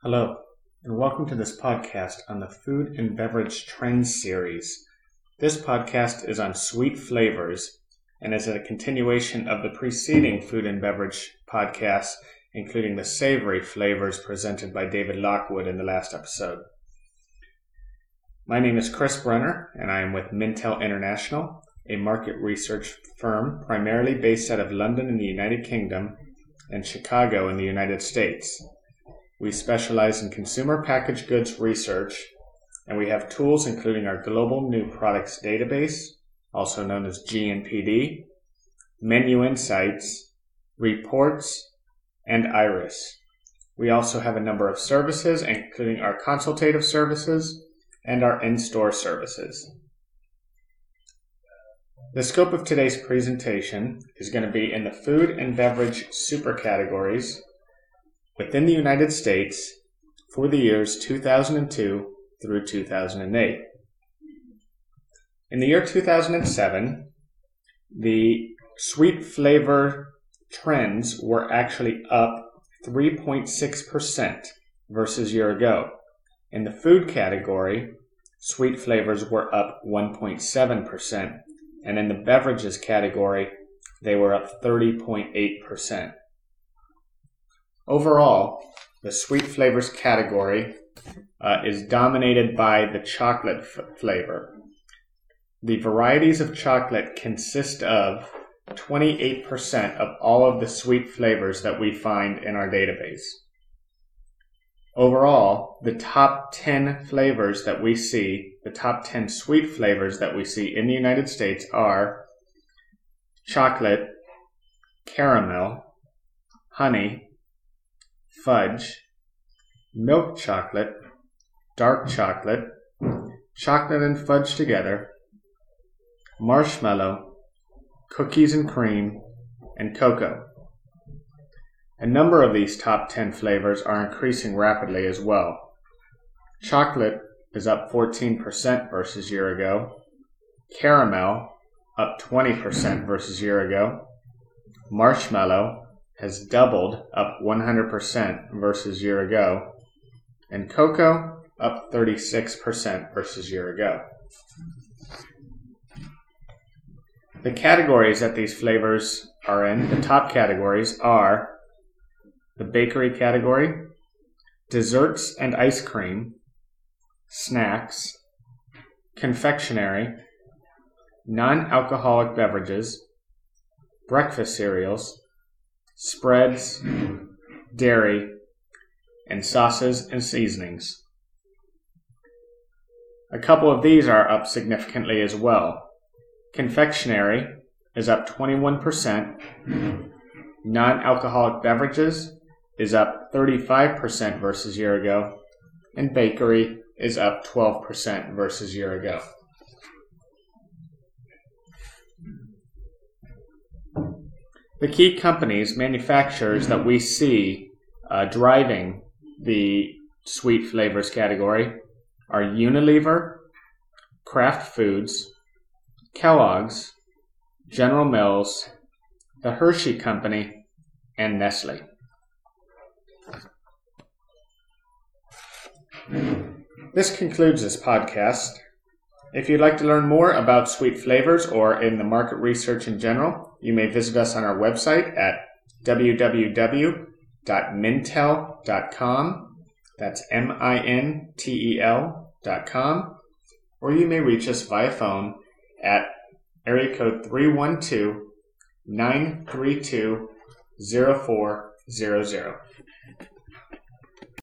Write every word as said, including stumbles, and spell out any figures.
Hello, and welcome to this podcast on the Food and Beverage Trends series. This podcast is on sweet flavors and is a continuation of the preceding food and beverage podcasts, including the savory flavors presented by David Lockwood in the last episode. My name is Chris Brenner, and I am with Mintel International, a market research firm primarily based out of London in the United Kingdom and Chicago in the United States. We specialize in consumer packaged goods research, and we have tools including our Global New Products Database, also known as G N P D, Menu Insights, Reports, and Iris. We also have a number of services, including our consultative services and our in-store services. The scope of today's presentation is going to be in the food and beverage super categories within the United States for the years two thousand two through two thousand eight. In the year two thousand seven, the sweet flavor trends were actually up three point six percent versus year ago. In the food category, sweet flavors were up one point seven percent, and in the beverages category, they were up thirty point eight percent. Overall, the sweet flavors category uh, is dominated by the chocolate f- flavor. The varieties of chocolate consist of twenty-eight percent of all of the sweet flavors that we find in our database. Overall, the top ten flavors that we see, the top ten sweet flavors that we see in the United States are chocolate, caramel, honey, fudge, milk chocolate, dark chocolate, chocolate and fudge together, marshmallow, cookies and cream, and cocoa. A number of these top ten flavors are increasing rapidly as well. Chocolate is up fourteen percent versus year ago, caramel up twenty percent versus year ago, marshmallow has doubled, up one hundred percent versus year ago, and cocoa up thirty-six percent versus year ago. The categories that these flavors are in, the top categories are the bakery category, desserts and ice cream, snacks, confectionery, non-alcoholic beverages, breakfast cereals, spreads, dairy, and sauces and seasonings. A couple of these are up significantly as well. Confectionery is up twenty-one percent. Non-alcoholic beverages is up thirty-five percent versus year ago. And bakery is up twelve percent versus year ago. The key companies, manufacturers that we see uh, driving the sweet flavors category are Unilever, Kraft Foods, Kellogg's, General Mills, the Hershey Company, and Nestle. This concludes this podcast. If you'd like to learn more about sweet flavors or in the market research in general, you may visit us on our website at w w w dot mintel dot com. That's M I N T E L dot com. Or you may reach us via phone at area code three one two, nine three two, zero four zero zero.